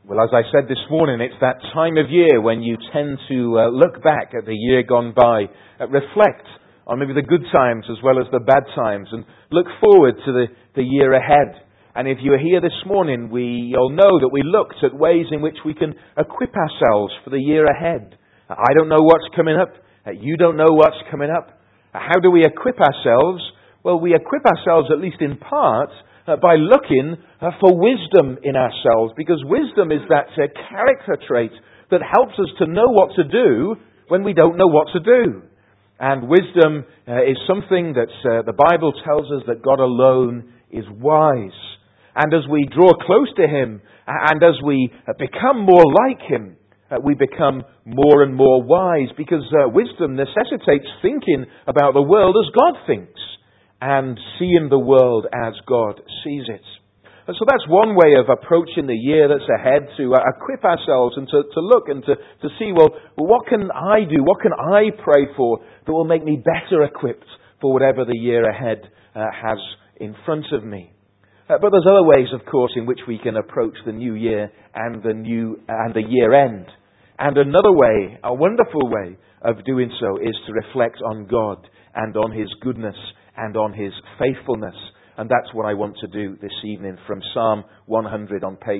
Well, as I said this morning, it's that time of year when you tend to look back at the year gone by, reflect on maybe the good times as well as the bad times, and look forward to the year ahead. And if you're here this morning, you'll know that we looked at ways in which we can equip ourselves for the year ahead. I don't know what's coming up. You don't know what's coming up. How do we equip ourselves? Well, we equip ourselves, at least in part, by looking for wisdom in ourselves, because wisdom is that character trait that helps us to know what to do when we don't know what to do. And wisdom is something that the Bible tells us that God alone is wise. And as we draw close to Him, and as we become more like Him, we become more and more wise, because wisdom necessitates thinking about the world as God thinks, and seeing the world as God sees it. And so that's one way of approaching the year that's ahead, to equip ourselves and to look and to see, well, what can I do? What can I pray for that will make me better equipped for whatever the year ahead has in front of me? But there's other ways, of course, in which we can approach the new year and the year end. And another way, a wonderful way of doing so, is to reflect on God and on His goodness and on His faithfulness. And that's what I want to do this evening from Psalm 100 on page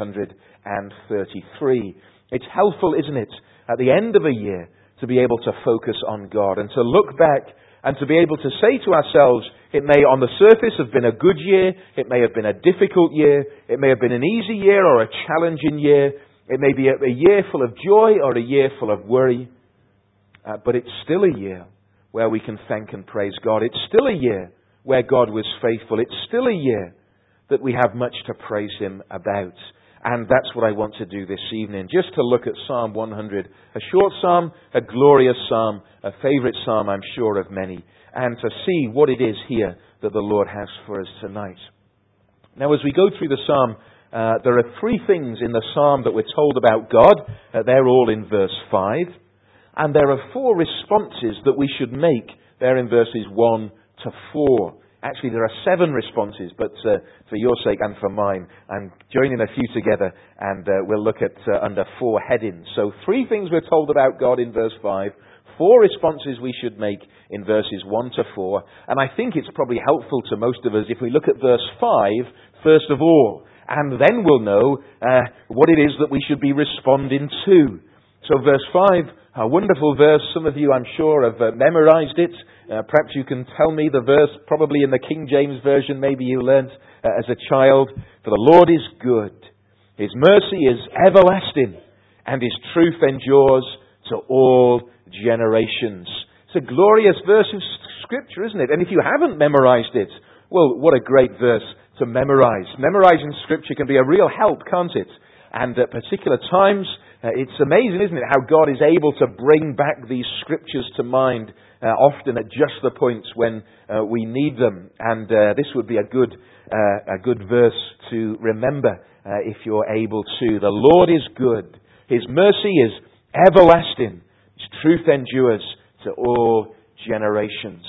533. It's helpful, isn't it, at the end of a year to be able to focus on God and to look back and to be able to say to ourselves, it may on the surface have been a good year, it may have been a difficult year, it may have been an easy year or a challenging year, it may be a year full of joy or a year full of worry, but it's still a year where we can thank and praise God. It's still a year where God was faithful. It's still a year that we have much to praise Him about. And that's what I want to do this evening, just to look at Psalm 100, a short psalm, a glorious psalm, a favourite psalm, I'm sure, of many, and to see what it is here that the Lord has for us tonight. Now, as we go through the psalm, there are three things in the psalm that we're told about God. They're all in verse 5. And there are four responses that we should make there in verses 1 to 4. Actually, there are 7 responses, but for your sake and for mine, I'm joining a few together, and we'll look at under 4 headings. So 3 things we're told about God in verse 5, 4 responses we should make in verses 1 to 4, and I think it's probably helpful to most of us if we look at verse 5 first of all, and then we'll know what it is that we should be responding to. So verse 5, a wonderful verse. Some of you, I'm sure, have memorized it. Perhaps you can tell me the verse, probably in the King James Version, maybe you learnt as a child. For the Lord is good. His mercy is everlasting, and His truth endures to all generations. It's a glorious verse of Scripture, isn't it? And if you haven't memorized it, well, what a great verse to memorize. Memorizing Scripture can be a real help, can't it? And at particular times, it's amazing, isn't it, how God is able to bring back these Scriptures to mind, often at just the points when we need them. And this would be a good verse to remember if you're able to. The Lord is good. His mercy is everlasting. His truth endures to all generations.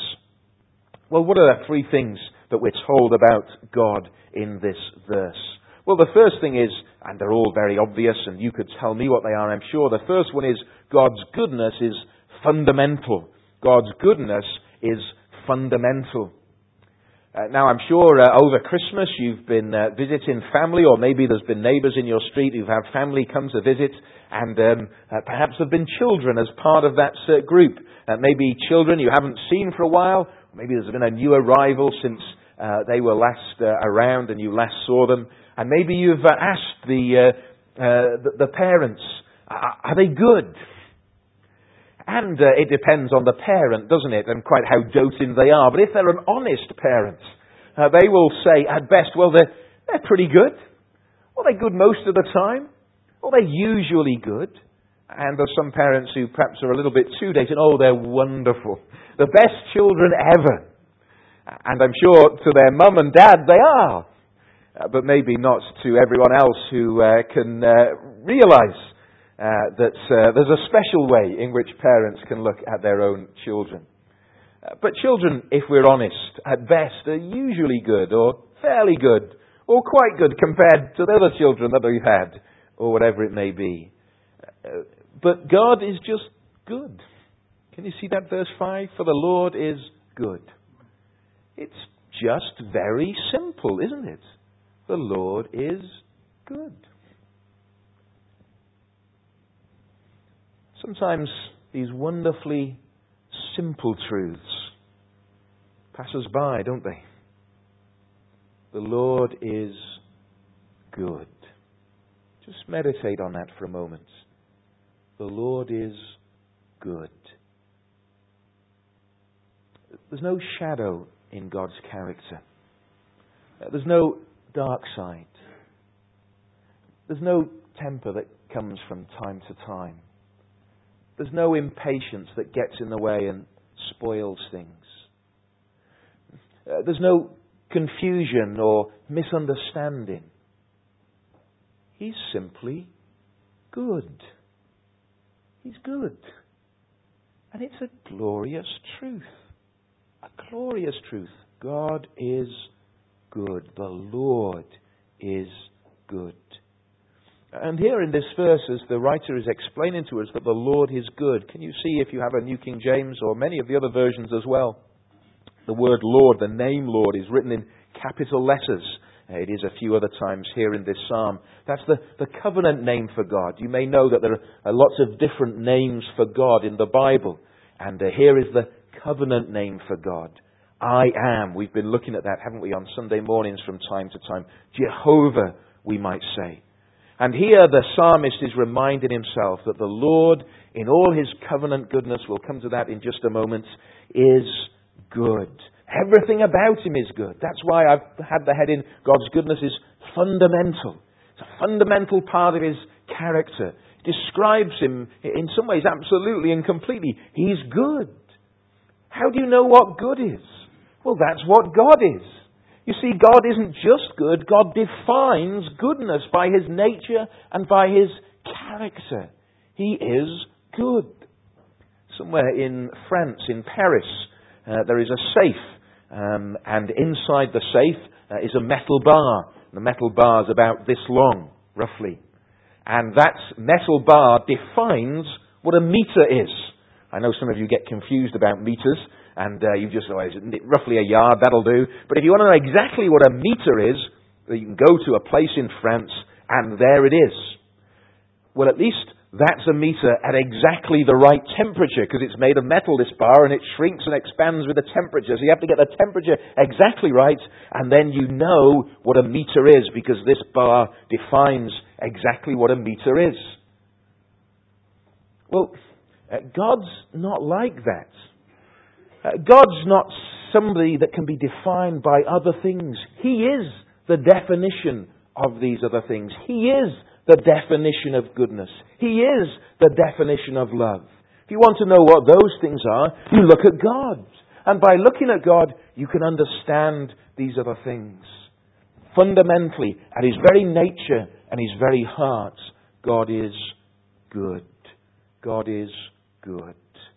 Well, what are the 3 things that we're told about God in this verse? Well, the first thing is, and they're all very obvious, and you could tell me what they are, I'm sure. The first one is God's goodness is fundamental. God's goodness is fundamental. Now, I'm sure over Christmas you've been visiting family, or maybe there's been neighbours in your street who've had family come to visit, and perhaps there have been children as part of that group. Maybe children you haven't seen for a while, maybe there's been a new arrival since they were last around and you last saw them. And maybe you've asked the parents, are they good? And it depends on the parent, doesn't it? And quite how doting they are. But if they're an honest parent, they will say, at best, well, they're pretty good. Well, they're good most of the time. Well, they're usually good. And there's some parents who perhaps are a little bit too dating. Oh, they're wonderful. The best children ever. And I'm sure to their mum and dad they are. But maybe not to everyone else who can realise that there's a special way in which parents can look at their own children. But children, if we're honest, at best are usually good, or fairly good, or quite good compared to the other children that we've had or whatever it may be. But God is just good. Can you see that verse 5? For the Lord is good. It's just very simple, isn't it? The Lord is good. Sometimes these wonderfully simple truths pass us by, don't they? The Lord is good. Just meditate on that for a moment. The Lord is good. There's no shadow in God's character. There's no dark side. There's no temper that comes from time to time. There's no impatience that gets in the way and spoils things. There's no confusion or misunderstanding. He's simply good. He's good. And it's a glorious truth. A glorious truth. God is good. The Lord is good. And here in this verse, as the writer is explaining to us that the Lord is good, can you see, if you have a New King James or many of the other versions as well, the word Lord, the name Lord, is written in capital letters. It is a few other times here in this psalm. That's the covenant name for God. You may know that there are lots of different names for God in the Bible. And here is the covenant name for God. I am. We've been looking at that, haven't we, on Sunday mornings from time to time. Jehovah, we might say. And here the psalmist is reminding himself that the Lord, in all His covenant goodness, we'll come to that in just a moment, is good. Everything about Him is good. That's why I've had the heading, God's goodness is fundamental. It's a fundamental part of His character. It describes Him in some ways absolutely and completely. He's good. How do you know what good is? Well, that's what God is. You see, God isn't just good. God defines goodness by His nature and by His character. He is good. Somewhere in France, in Paris, there is a safe. And inside the safe is a metal bar. The metal bar is about this long, roughly. And that metal bar defines what a meter is. I know some of you get confused about meters, and you just say, isn't it roughly a yard? That'll do. But if you want to know exactly what a meter is, you can go to a place in France, and there it is. Well, at least that's a meter at exactly the right temperature, because it's made of metal, this bar, and it shrinks and expands with the temperature. So you have to get the temperature exactly right, and then you know what a meter is, because this bar defines exactly what a meter is. Well, God's not like that. God's not somebody that can be defined by other things. He is the definition of these other things. He is the definition of goodness. He is the definition of love. If you want to know what those things are, you look at God. And by looking at God, you can understand these other things. Fundamentally, at His very nature and His very heart, God is good. God is good.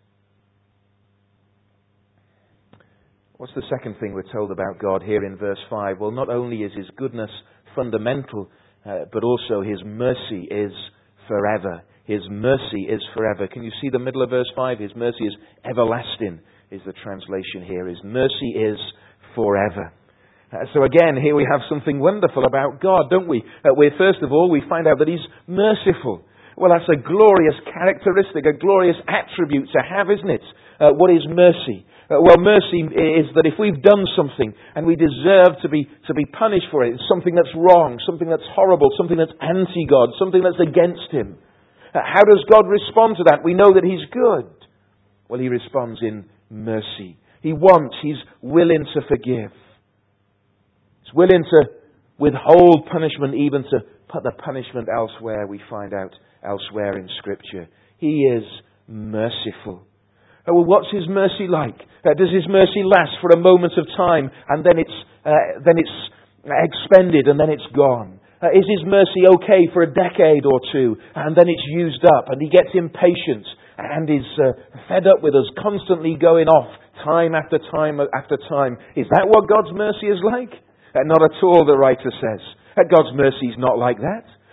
What's the second thing we're told about God here in verse 5? Well, not only is His goodness fundamental, but also His mercy is forever. His mercy is forever. Can you see the middle of verse 5? His mercy is everlasting, is the translation here. His mercy is forever. So again, here we have something wonderful about God, don't we? First of all, we find out that He's merciful. Well, that's a glorious characteristic, a glorious attribute to have, isn't it? What is mercy? Well, mercy is that if we've done something and we deserve to be punished for it, it's something that's wrong, something that's horrible, something that's anti-God, something that's against Him. How does God respond to that? We know that He's good. Well, He responds in mercy. He's willing to forgive. He's willing to withhold punishment, even to put the punishment elsewhere, we find out elsewhere in Scripture. He is merciful. Well, what's His mercy like? Does His mercy last for a moment of time and then it's expended and then it's gone? Is His mercy okay for a decade or two and then it's used up and He gets impatient and is fed up with us, constantly going off time after time after time? Is that what God's mercy is like? Not at all, the writer says. God's mercy is not like that.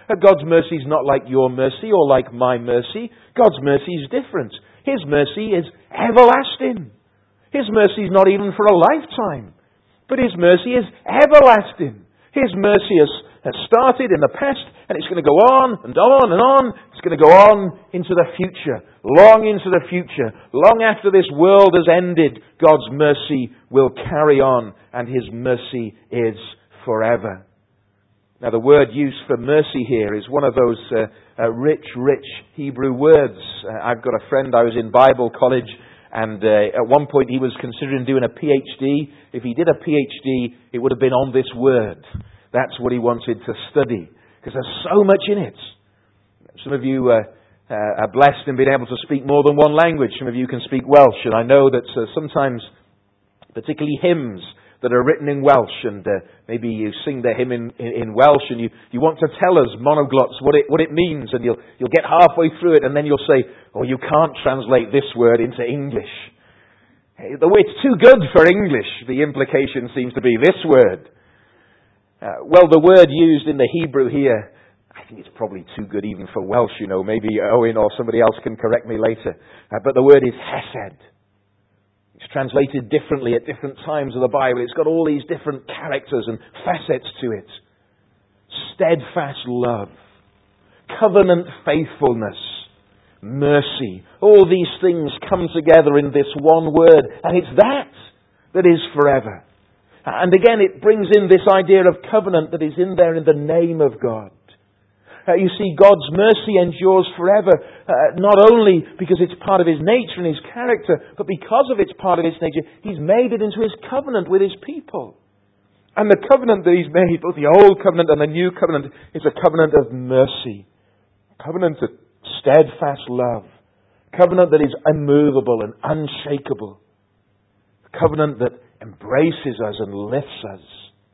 God's mercy is not like your mercy or like my mercy. God's mercy is different. His mercy is everlasting. His mercy is not even for a lifetime, but His mercy is everlasting. His mercy has started in the past, and it's going to go on and on and on. It's going to go on into the future, long into the future. Long after this world has ended, God's mercy will carry on, and His mercy is forever. Now, the word used for mercy here is one of those rich Hebrew words. I've got a friend, I was in Bible college, and at one point he was considering doing a PhD. If he did a PhD, it would have been on this word. That's what he wanted to study, because there's so much in it. Some of you are blessed in being able to speak more than one language. Some of you can speak Welsh, and I know that sometimes, particularly hymns that are written in Welsh, and maybe you sing the hymn in Welsh, and you want to tell us, monoglots, what it means, and you'll get halfway through it, and then you'll say, "Oh, you can't translate this word into English. It's too good for English." The implication seems to be this word. Well, the word used in the Hebrew here, I think it's probably too good even for Welsh, Maybe Owen or somebody else can correct me later. But the word is hesed. It's translated differently at different times of the Bible. It's got all these different characters and facets to it. Steadfast love, covenant faithfulness, mercy. All these things come together in this one word, and it's that is forever. And again, it brings in this idea of covenant that is in there in the name of God. You see, God's mercy endures forever, not only because it's part of His nature and His character, but because of it's part of His nature, He's made it into His covenant with His people. And the covenant that He's made, both the Old Covenant and the New Covenant, is a covenant of mercy, a covenant of steadfast love, a covenant that is immovable and unshakable, a covenant that embraces us and lifts us.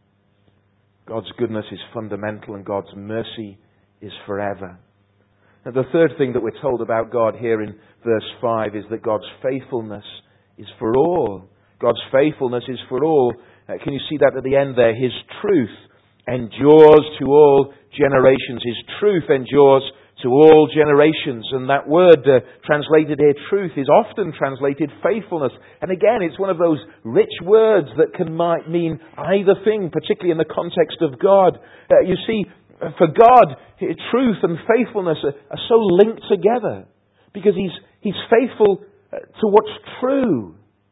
God's goodness is fundamental, and God's mercy is forever. And the third thing that we're told about God here in verse 5 is that God's faithfulness is for all. God's faithfulness is for all. Can you see that at the end there? His truth endures to all generations. His truth endures to all generations. And that word translated here, truth, is often translated faithfulness. And again, it's one of those rich words that might mean either thing, particularly in the context of God. You see, for God, truth and faithfulness are so linked together because He's faithful to what's true.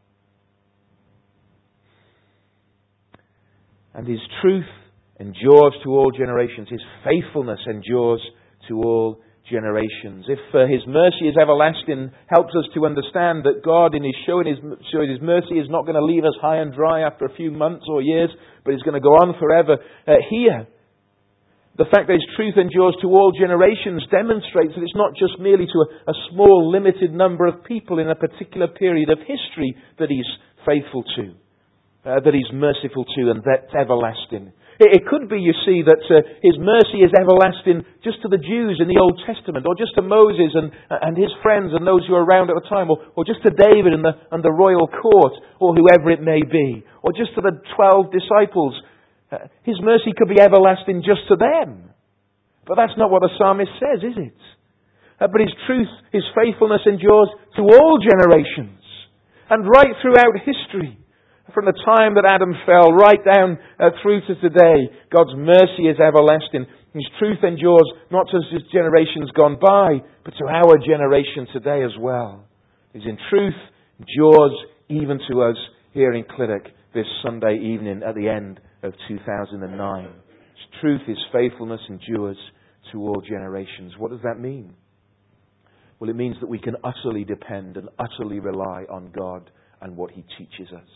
And His truth endures to all generations. His faithfulness endures to all generations. If His mercy is everlasting, helps us to understand that God, in His showing His mercy, is not going to leave us high and dry after a few months or years, but is going to go on forever. Here, the fact that His truth endures to all generations demonstrates that it's not just merely to a small, limited number of people in a particular period of history that He's faithful to, that He's merciful to, and that's everlasting. It could be, you see, that His mercy is everlasting just to the Jews in the Old Testament, or just to Moses and his friends and those who were around at the time, or just to David and the royal court, or whoever it may be, or just to the 12 disciples. His mercy could be everlasting just to them. But that's not what the psalmist says, is it? But His truth, His faithfulness endures to all generations, and right throughout history. From the time that Adam fell right down through to today, God's mercy is everlasting. His truth endures not just His generations gone by, but to our generation today as well. His truth endures even to us here in Clinic this Sunday evening at the end of 2009. His truth, His faithfulness endures to all generations. What does that mean? Well, it means that we can utterly depend and utterly rely on God and what He teaches us.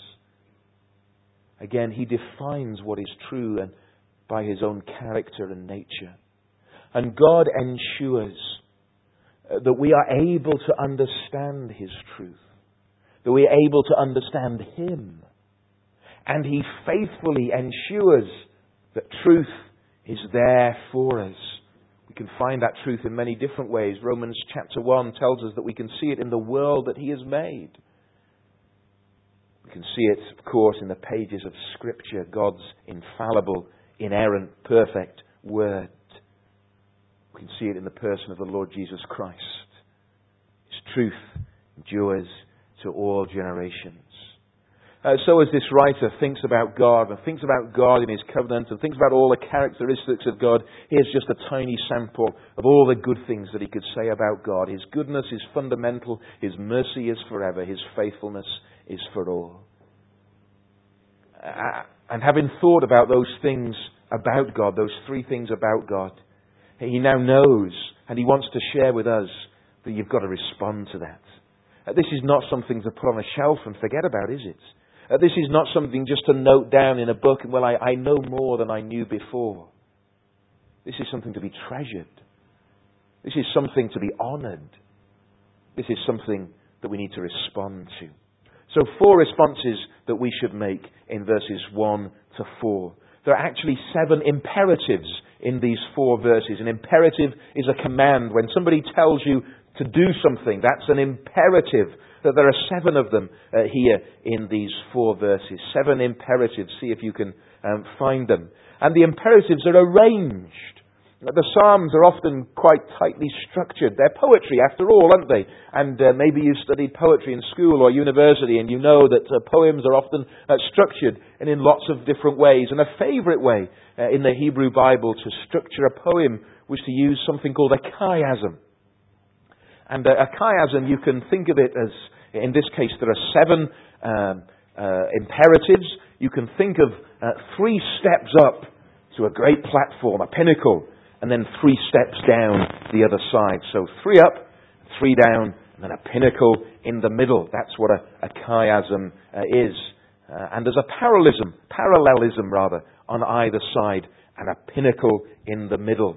Again, He defines what is true and by His own character and nature. And God ensures that we are able to understand His truth, that we are able to understand Him. And He faithfully ensures that truth is there for us. We can find that truth in many different ways. Romans chapter 1 tells us that we can see it in the world that He has made. We can see it, of course, in the pages of Scripture, God's infallible, inerrant, perfect Word. can see it in the person of the Lord Jesus Christ. His truth endures to all generations. So as this writer thinks about God, and thinks about God in His covenant, and thinks about all the characteristics of God, here's just a tiny sample of all the good things that he could say about God. His goodness is fundamental, His mercy is forever, His faithfulness is for all. And having thought about those things about God, those three things about God, he now knows, and he wants to share with us, that you've got to respond to that. This is not something to put on a shelf and forget about, is it? This is not something just to note down in a book, and, well, I know more than I knew before. This is something to be treasured. This is something to be honoured. This is something that we need to respond to. So 4 responses that we should make in verses 1 to 4. There are actually 7 imperatives in these 4 verses. An imperative is a command. When somebody tells you to do something, that's an imperative. That there are 7 of them here in these 4 verses. 7 imperatives. See if you can find them. And the imperatives are arranged. The Psalms are often quite tightly structured. They're poetry after all, aren't they? And maybe you studied poetry in school or university, and you know that poems are often structured and in lots of different ways. And a favourite way in the Hebrew Bible to structure a poem was to use something called a chiasm. And a chiasm, you can think of it as, in this case, there are 7 imperatives. You can think of 3 steps up to a great platform, a pinnacle, and then 3 steps down the other side. So 3 up, 3 down, and then a pinnacle in the middle. That's what a chiasm is. And there's a parallelism on either side, and a pinnacle in the middle.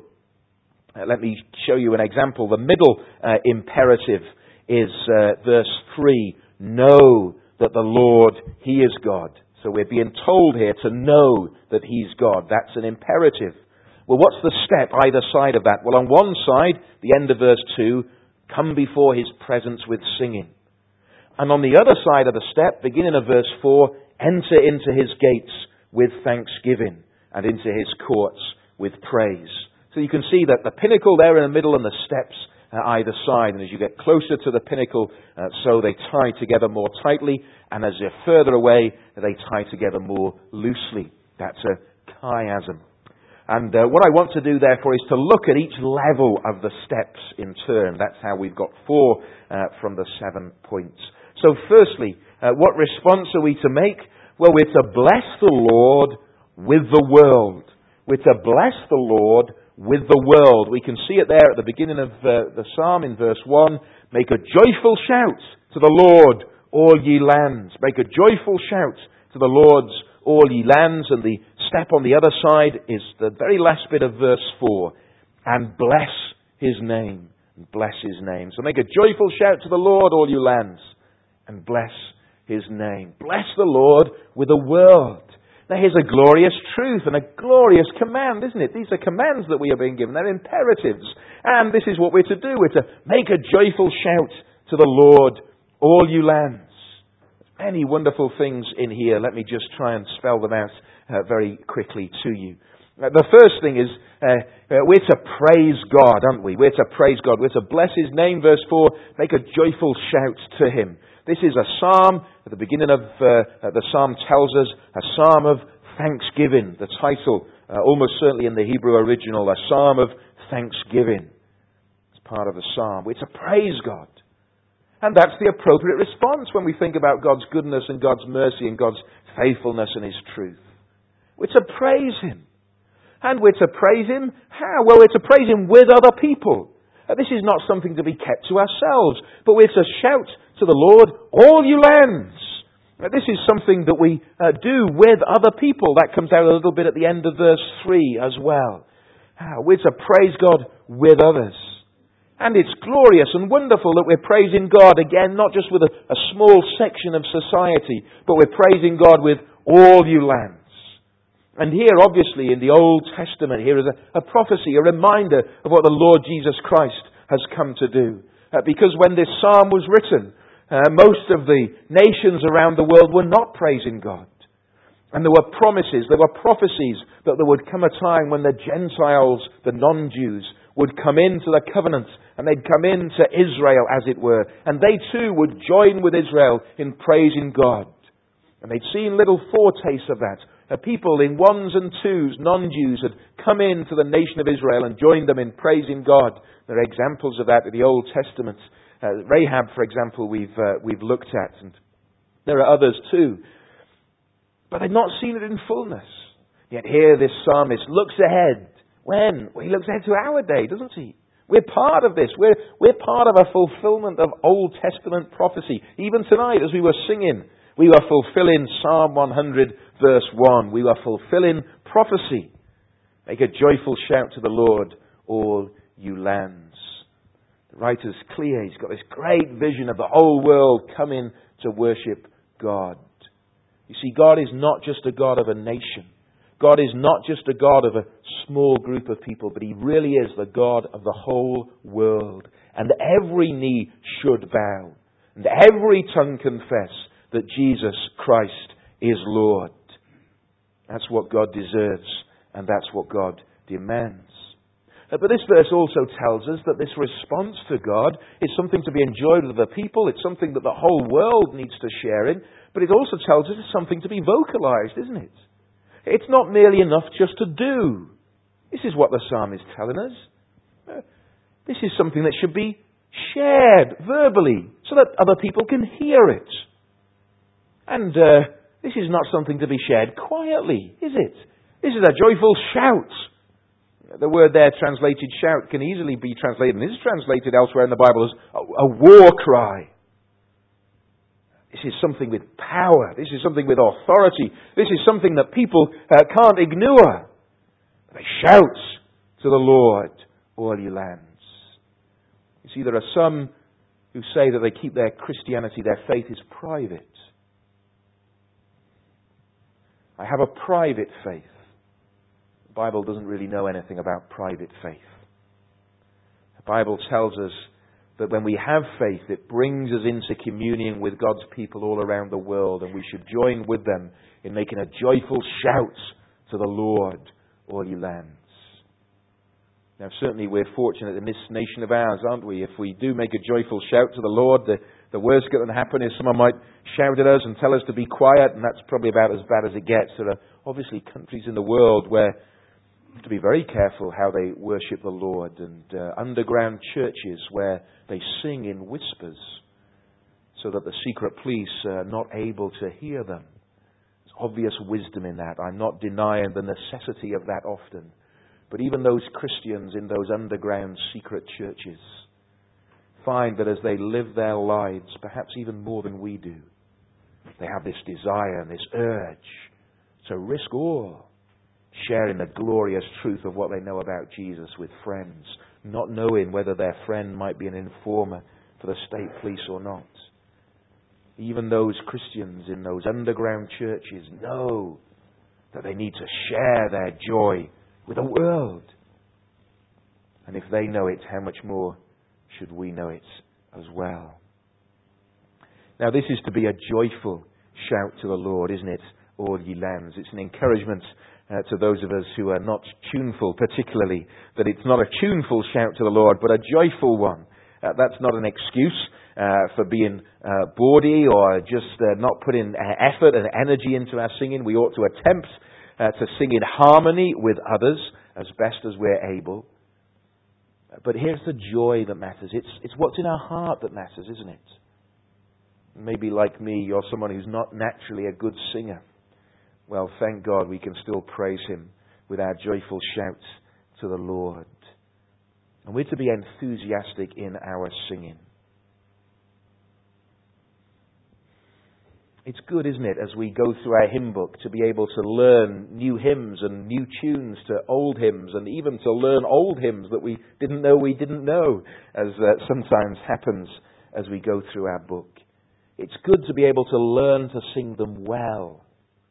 Let me show you an example. The middle imperative is verse 3. Know that the Lord, He is God. So we're being told here to know that He's God. That's an imperative. Well, what's the step either side of that? Well, on one side, the end of verse 2, come before His presence with singing. And on the other side of the step, beginning of verse 4, enter into His gates with thanksgiving and into His courts with praise. So you can see that the pinnacle there in the middle and the steps either side. And as you get closer to the pinnacle, so they tie together more tightly. And as you're further away, they tie together more loosely. That's a chiasm. And what I want to do, therefore, is to look at each level of the steps in turn. That's how we've got 4 from the 7 points. So firstly, what response are we to make? Well, we're to bless the Lord with the world. We're to bless the Lord with the world. We can see it there at the beginning of the psalm in verse 1. Make a joyful shout to the Lord, all ye lands. Make a joyful shout to the Lord, all ye lands. And the step on the other side is the very last bit of verse 4. And bless His name. And bless His name. So make a joyful shout to the Lord, all you lands. And bless His name. Bless the Lord with the world. Now here's a glorious truth and a glorious command, isn't it? These are commands that we are being given. They're imperatives. And this is what we're to do. We're to make a joyful shout to the Lord, all you lands. Many wonderful things in here. Let me just try and spell them out very quickly to you. The first thing is we're to praise God, aren't we? We're to praise God. We're to bless His name, verse 4. Make a joyful shout to Him. This is a psalm, at the beginning of the psalm tells us, a psalm of thanksgiving. The title, almost certainly in the Hebrew original, a psalm of thanksgiving. It's part of the psalm. We're to praise God. And that's the appropriate response when we think about God's goodness and God's mercy and God's faithfulness and His truth. We're to praise Him. And we're to praise Him how? Well, we're to praise Him with other people. This is not something to be kept to ourselves, but we're to shout to the Lord, all you lands. This is something that we do with other people. That comes out a little bit at the end of verse 3 as well. We're to praise God with others. And it's glorious and wonderful that we're praising God, again, not just with a small section of society, but we're praising God with all you lands. And here, obviously, in the Old Testament, here is a prophecy, a reminder of what the Lord Jesus Christ has come to do. Because when this psalm was written, most of the nations around the world were not praising God. And there were promises, there were prophecies that there would come a time when the Gentiles, the non-Jews, would come into the covenant, and they'd come into Israel, as it were, and they too would join with Israel in praising God. And they'd seen little foretastes of that. People in ones and twos, non-Jews, had come into the nation of Israel and joined them in praising God. There are examples of that in the Old Testament. Rahab, for example, we've looked at, and there are others too. But they've not seen it in fullness. Yet here this psalmist looks ahead. When? Well, he looks ahead to our day, doesn't he? We're part of this. We're part of a fulfillment of Old Testament prophecy. Even tonight, as we were singing, we were fulfilling Psalm 100, verse 1. We were fulfilling prophecy. Make a joyful shout to the Lord, all you lands. The writer's clear. He's got this great vision of the whole world coming to worship God. You see, God is not just a God of a nation. God is not just a God of a small group of people, but He really is the God of the whole world. And every knee should bow, and every tongue confess that Jesus Christ is Lord. That's what God deserves, and that's what God demands. But this verse also tells us that this response to God is something to be enjoyed with the people. It's something that the whole world needs to share in. But it also tells us it's something to be vocalized, isn't it? It's not merely enough just to do. This is what the psalm is telling us. This is something that should be shared verbally so that other people can hear it. And this is not something to be shared quietly, is it? This is a joyful shout. The word there translated shout can easily be translated, and is translated elsewhere in the Bible as a war cry. This is something with power. This is something with authority. This is something that people can't ignore. They shout to the Lord, all ye lands. You see, there are some who say that they keep their Christianity, their faith is private. I have a private faith. The Bible doesn't really know anything about private faith. The Bible tells us that when we have faith, it brings us into communion with God's people all around the world, and we should join with them in making a joyful shout to the Lord, all ye lands. Now, certainly we're fortunate in this nation of ours, aren't we? If we do make a joyful shout to the Lord, the worst that can happen is someone might shout at us and tell us to be quiet, and that's probably about as bad as it gets. There are obviously countries in the world where you have to be very careful how they worship the Lord, and underground churches where they sing in whispers so that the secret police are not able to hear them. There's obvious wisdom in that. I'm not denying the necessity of that often. But even those Christians in those underground secret churches find that as they live their lives, perhaps even more than we do, they have this desire and this urge to risk all, sharing the glorious truth of what they know about Jesus with friends, not knowing whether their friend might be an informer for the state police or not. Even those Christians in those underground churches know that they need to share their joy with the world. And if they know it, how much more should we know it as well? Now, this is to be a joyful shout to the Lord, isn't it? All ye lands. It's an encouragement to those of us who are not tuneful particularly, that it's not a tuneful shout to the Lord, but a joyful one. That's not an excuse for being bawdy or just not putting effort and energy into our singing. We ought to attempt to sing in harmony with others as best as we're able. But here's the joy that matters. It's what's in our heart that matters, isn't it? Maybe like me, you're someone who's not naturally a good singer. Well, thank God we can still praise Him with our joyful shouts to the Lord. And we're to be enthusiastic in our singing. It's good, isn't it, as we go through our hymn book, to be able to learn new hymns and new tunes to old hymns, and even to learn old hymns that we didn't know, as sometimes happens as we go through our book. It's good to be able to learn to sing them well.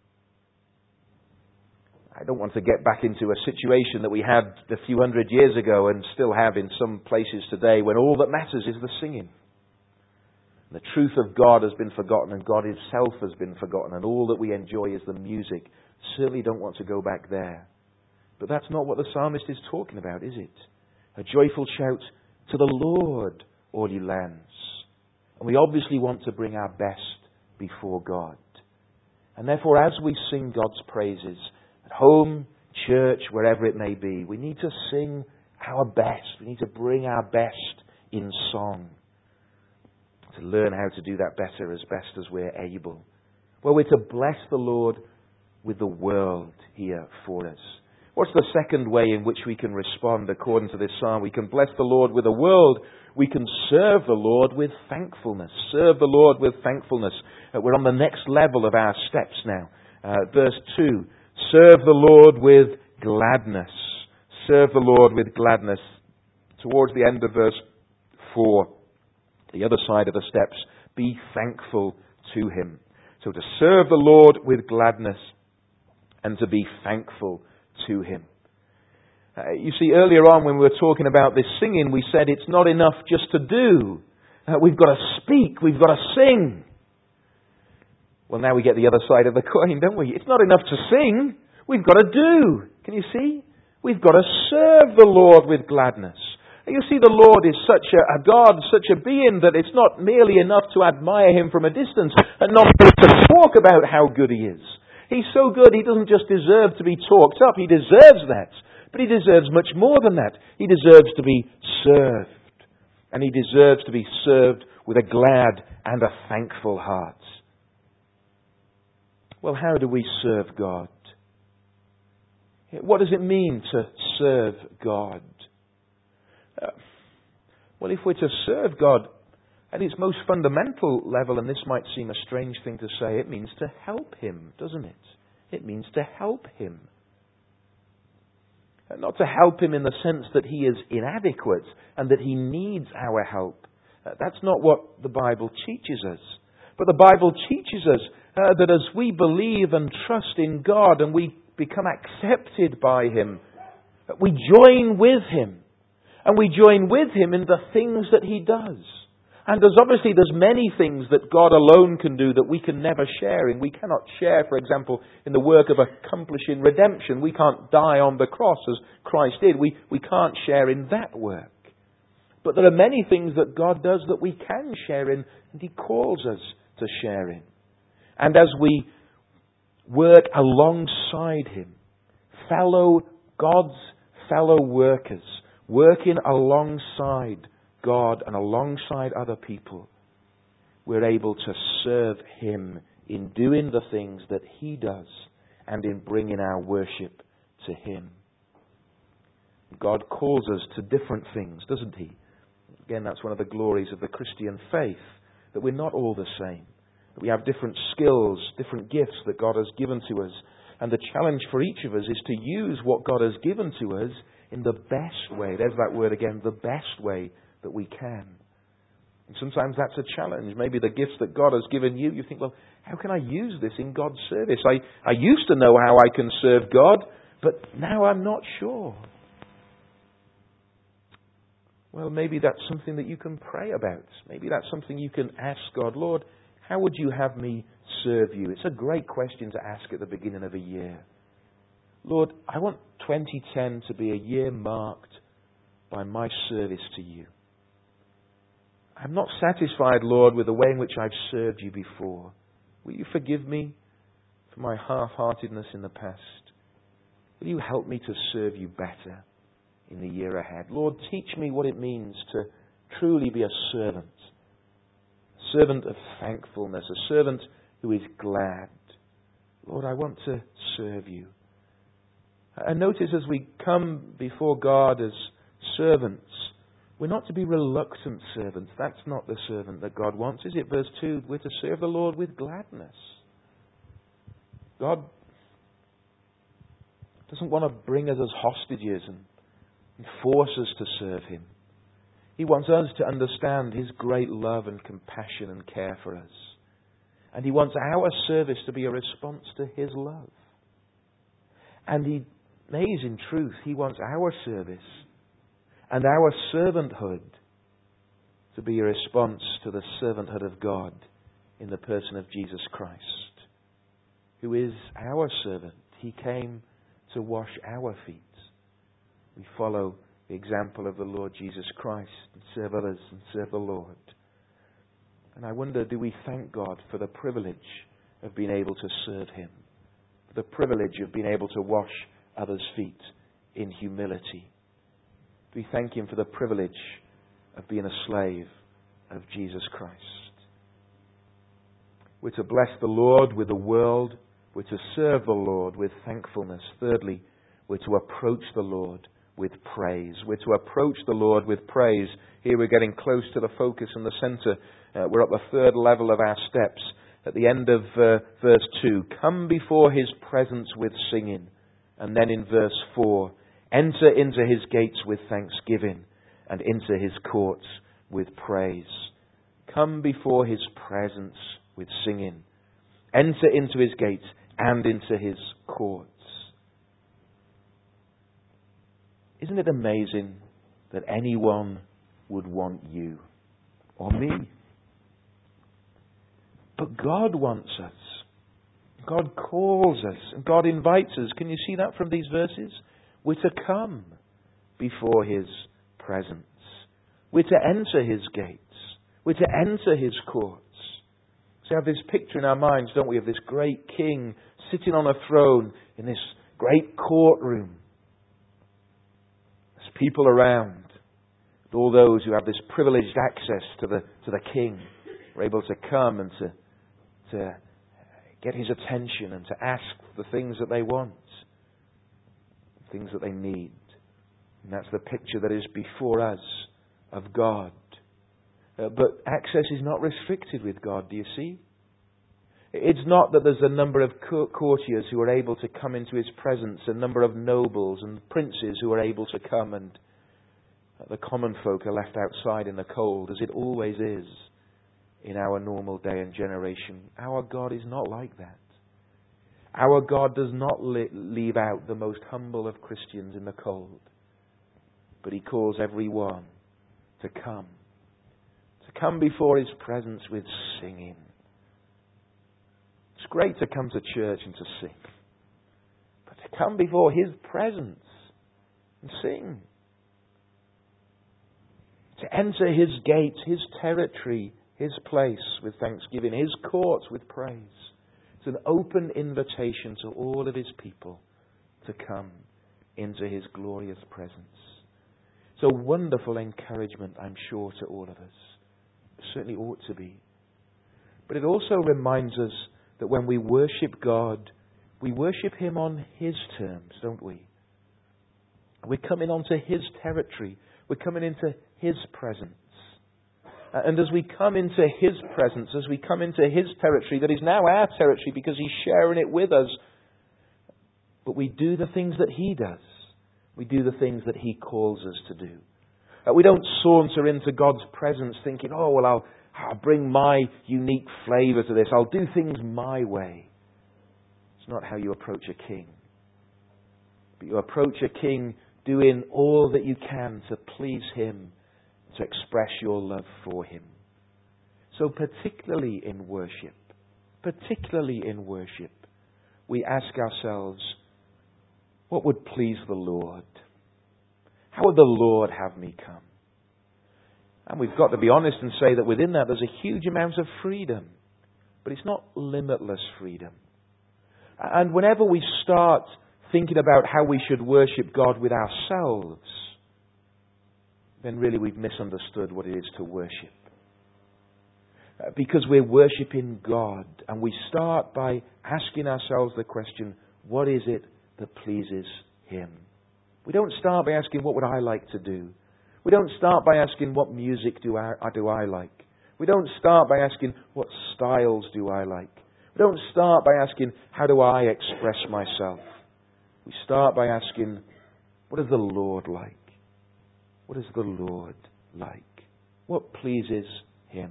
I don't want to get back into a situation that we had a few hundred years ago and still have in some places today, when all that matters is the singing. The truth of God has been forgotten, and God Himself has been forgotten, and all that we enjoy is the music. Certainly don't want to go back there. But that's not what the psalmist is talking about, is it? A joyful shout to the Lord, all ye lands. And we obviously want to bring our best before God. And therefore, as we sing God's praises, at home, church, wherever it may be, we need to sing our best. We need to bring our best in song. To learn how to do that better as best as we're able. Well, we're to bless the Lord with the world here for us. What's the second way in which we can respond according to this psalm? We can bless the Lord with the world. We can serve the Lord with thankfulness. Serve the Lord with thankfulness. We're on the next level of our steps now. Verse 2. Serve the Lord with gladness. Serve the Lord with gladness. Towards the end of verse 4, the other side of the steps, be thankful to Him. So to serve the Lord with gladness and to be thankful to Him. You see, earlier on when we were talking about this singing, we said it's not enough just to do. We've got to speak. We've got to sing. Well, now we get the other side of the coin, don't we? It's not enough to sing. We've got to do. Can you see? We've got to serve the Lord with gladness. And you see, the Lord is such a God, such a being, that it's not merely enough to admire Him from a distance and not to talk about how good He is. He's so good, He doesn't just deserve to be talked up. He deserves that. But He deserves much more than that. He deserves to be served. And He deserves to be served with a glad and a thankful heart. Well, how do we serve God? What does it mean to serve God? Well, if we're to serve God at its most fundamental level, and this might seem a strange thing to say, it means to help Him, doesn't it? It means to help Him. Not to help Him in the sense that He is inadequate and that He needs our help. That's not what the Bible teaches us. But the Bible teaches us that as we believe and trust in God and we become accepted by Him, we join with Him. And we join with Him in the things that He does. And there's many things that God alone can do that we can never share in. We cannot share, for example, in the work of accomplishing redemption. We can't die on the cross as Christ did. We can't share in that work. But there are many things that God does that we can share in, and He calls us to share in. And as we work alongside Him, God's fellow workers, working alongside God and alongside other people, we're able to serve Him in doing the things that He does and in bringing our worship to Him. God calls us to different things, doesn't He? Again, that's one of the glories of the Christian faith, that we're not all the same. That we have different skills, different gifts that God has given to us. And the challenge for each of us is to use what God has given to us in the best way. There's that word again, the best way that we can. And sometimes that's a challenge. Maybe the gifts that God has given you, you think, well, how can I use this in God's service? I used to know how I can serve God, but now I'm not sure. Well, maybe that's something that you can pray about. Maybe that's something you can ask God, Lord, how would you have me serve you? It's a great question to ask at the beginning of a year. Lord, I want 2010 to be a year marked by my service to you. I'm not satisfied, Lord, with the way in which I've served you before. Will you forgive me for my half-heartedness in the past? Will you help me to serve you better in the year ahead? Lord, teach me what it means to truly be a servant of thankfulness, a servant who is glad. Lord, I want to serve you. And notice as we come before God as servants, we're not to be reluctant servants. That's not the servant that God wants, is it? Verse 2, we're to serve the Lord with gladness. God doesn't want to bring us as hostages and force us to serve Him. He wants us to understand His great love and compassion and care for us. And He wants our service to be a response to His love. And in truth, He wants our service and our servanthood to be a response to the servanthood of God in the person of Jesus Christ, who is our servant. He came to wash our feet. We follow the example of the Lord Jesus Christ and serve others and serve the Lord. And I wonder, do we thank God for the privilege of being able to serve Him? For the privilege of being able to wash others' feet in humility? Do we thank Him for the privilege of being a slave of Jesus Christ? We're to bless the Lord with the world. We're to serve the Lord with thankfulness. Thirdly, we're to approach the Lord with praise. We're to approach the Lord with praise. Here we're getting close to the focus and the centre. We're at the third level of our steps. At the end of verse 2, come before His presence with singing. And then in verse 4, enter into His gates with thanksgiving and into His courts with praise. Come before His presence with singing. Enter into His gates and into His courts. Isn't it amazing that anyone would want you or me? But God wants us. God calls us and God invites us. Can you see that from these verses? We're to come before His presence. We're to enter His gates. We're to enter His courts. So we have this picture in our minds, don't we, of this great king sitting on a throne in this great courtroom. There's people around. All those who have this privileged access to the king are able to come and to get his attention and to ask the things that they want, things that they need. And that's the picture that is before us of God. But access is not restricted with God, do you see? It's not that there's a number of courtiers who are able to come into His presence, a number of nobles and princes who are able to come, and the common folk are left outside in the cold, as it always is in our normal day and generation. Our God is not like that. Our God does not leave out the most humble of Christians in the cold, but He calls everyone to come before His presence with singing. It's great to come to church and to sing, but to come before His presence and sing. To enter His gates, His territory, His place with thanksgiving, His courts with praise. It's an open invitation to all of His people to come into His glorious presence. It's a wonderful encouragement, I'm sure, to all of us. It certainly ought to be. But it also reminds us that when we worship God, we worship Him on His terms, don't we? We're coming onto His territory. We're coming into His presence. And as we come into His presence, as we come into His territory, that is now our territory because He's sharing it with us, but we do the things that He does. We do the things that He calls us to do. We don't saunter into God's presence thinking, oh, well, I'll bring my unique flavour to this. I'll do things my way. It's not how you approach a king. But you approach a king doing all that you can to please Him, to express your love for Him. So particularly in worship, we ask ourselves, what would please the Lord? How would the Lord have me come? And we've got to be honest and say that within that there's a huge amount of freedom. But it's not limitless freedom. And whenever we start thinking about how we should worship God with ourselves, then really we've misunderstood what it is to worship. Because we're worshipping God, and we start by asking ourselves the question, what is it that pleases Him? We don't start by asking, what would I like to do? We don't start by asking, what music do I like? We don't start by asking, what styles do I like? We don't start by asking, how do I express myself? We start by asking, what does the Lord like? What is the Lord like? What pleases Him?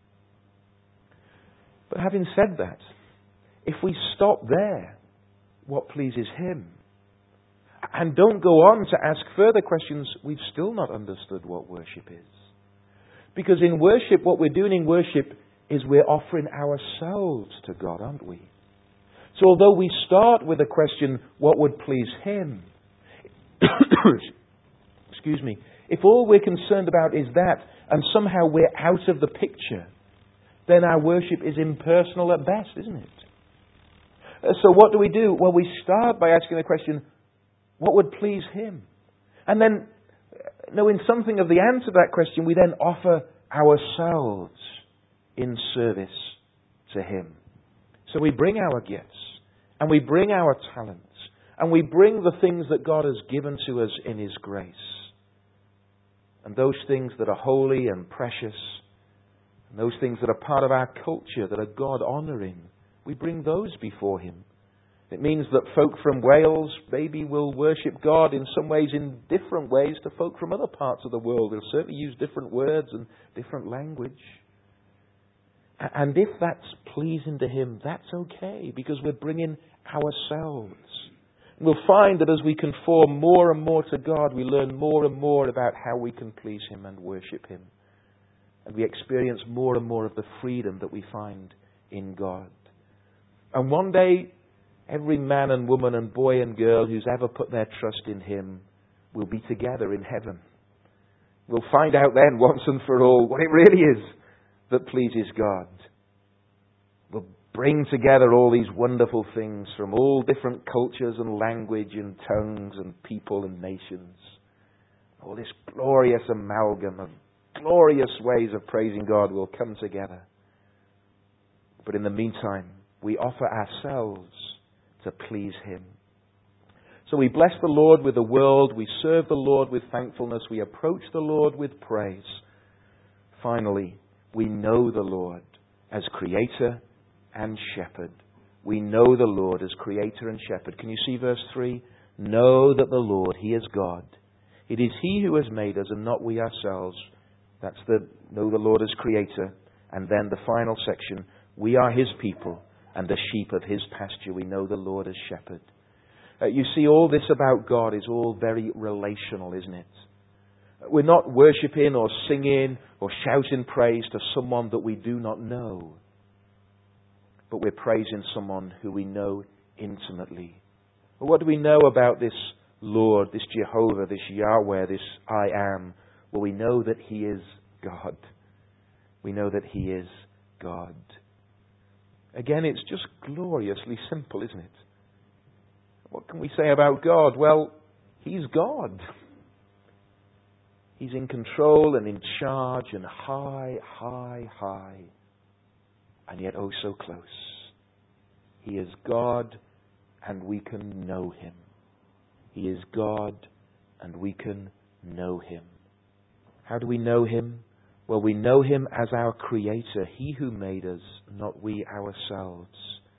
But having said that, if we stop there, what pleases Him, and don't go on to ask further questions, we've still not understood what worship is. Because in worship, what we're doing in worship is we're offering ourselves to God, aren't we? So although we start with the question, what would please Him? if all we're concerned about is that, and somehow we're out of the picture, then our worship is impersonal at best, isn't it? So what do? Well, we start by asking the question, what would please Him? And then, knowing something of the answer to that question, we then offer ourselves in service to Him. So we bring our gifts, and we bring our talents, and we bring the things that God has given to us in His grace. And those things that are holy and precious, and those things that are part of our culture, that are God-honouring, we bring those before Him. It means that folk from Wales maybe will worship God in some ways in different ways to folk from other parts of the world. They'll certainly use different words and different language. And if that's pleasing to Him, that's okay, because we're bringing ourselves. We'll find that as we conform more and more to God, we learn more and more about how we can please Him and worship Him. And we experience more and more of the freedom that we find in God. And one day, every man and woman and boy and girl who's ever put their trust in Him will be together in heaven. We'll find out then, once and for all, what it really is that pleases God. We'll bring together all these wonderful things from all different cultures and language and tongues and people and nations. All this glorious amalgam of glorious ways of praising God will come together. But in the meantime, we offer ourselves to please Him. So we bless the Lord with the world, we serve the Lord with thankfulness, we approach the Lord with praise. Finally, we know the Lord as Creator and Shepherd. We know the Lord as Creator and Shepherd. Can you see verse 3? Know that the Lord, He is God. It is He who has made us and not we ourselves. That's the know the Lord as Creator. And then the final section, we are His people and the sheep of His pasture. We know the Lord as Shepherd. You see, all this about God is all very relational, isn't it? We're not worshipping or singing or shouting praise to someone that we do not know. But we're praising someone who we know intimately. Well, what do we know about this Lord, this Jehovah, this Yahweh, this I Am? Well, we know that He is God. We know that He is God. Again, it's just gloriously simple, isn't it? What can we say about God? Well, He's God. He's in control and in charge and high, high, high. And yet oh so close. He is God and we can know Him. He is God and we can know Him. How do we know Him? Well, we know Him as our Creator, He who made us, not we ourselves.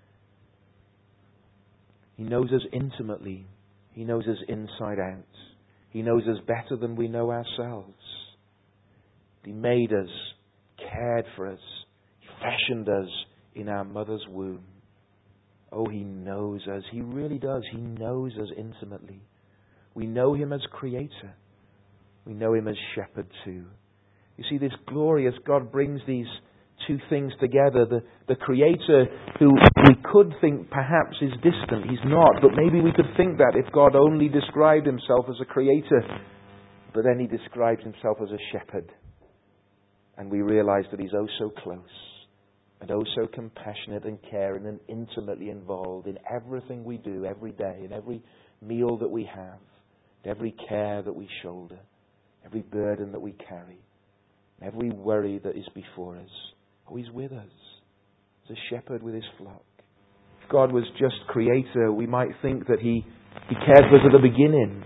He knows us intimately. He knows us inside out. He knows us better than we know ourselves. He made us, cared for us, He fashioned us in our mother's womb. Oh, He knows us. He really does. He knows us intimately. We know Him as Creator. We know Him as Shepherd too. You see, this glorious God brings these two things together. The Creator, who we could think perhaps is distant. He's not. But maybe we could think that if God only described Himself as a Creator. But then He describes Himself as a Shepherd. And we realize that He's oh so close. And oh so compassionate and caring and intimately involved in everything we do every day. In every meal that we have. Every care that we shoulder. Every burden that we carry. Every worry that is before us. Oh, He's with us. He's a shepherd with His flock. If God was just Creator, we might think that He cared for us at the beginning.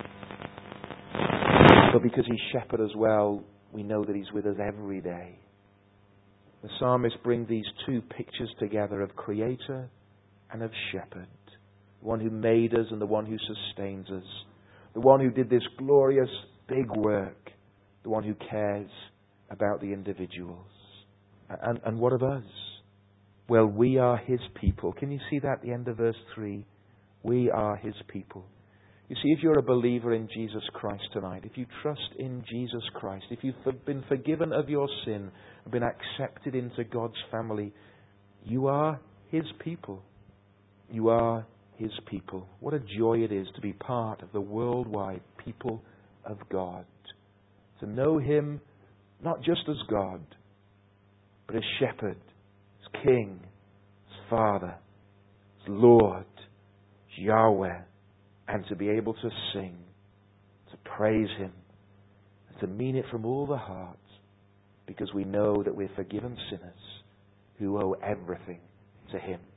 But because He's Shepherd as well, we know that He's with us every day. The psalmist brings these two pictures together of Creator and of Shepherd. The one who made us and the one who sustains us. The one who did this glorious big work. The one who cares about the individuals. And what of us? Well, we are His people. Can you see that at the end of verse 3? We are His people. You see, if you're a believer in Jesus Christ tonight, if you trust in Jesus Christ, if you've been forgiven of your sin and been accepted into God's family, you are His people. You are His people. What a joy it is to be part of the worldwide people of God. To know Him not just as God, but as Shepherd, as King, as Father, as Lord, as Yahweh, and to be able to sing, to praise Him, and to mean it from all the heart, because we know that we're forgiven sinners who owe everything to Him.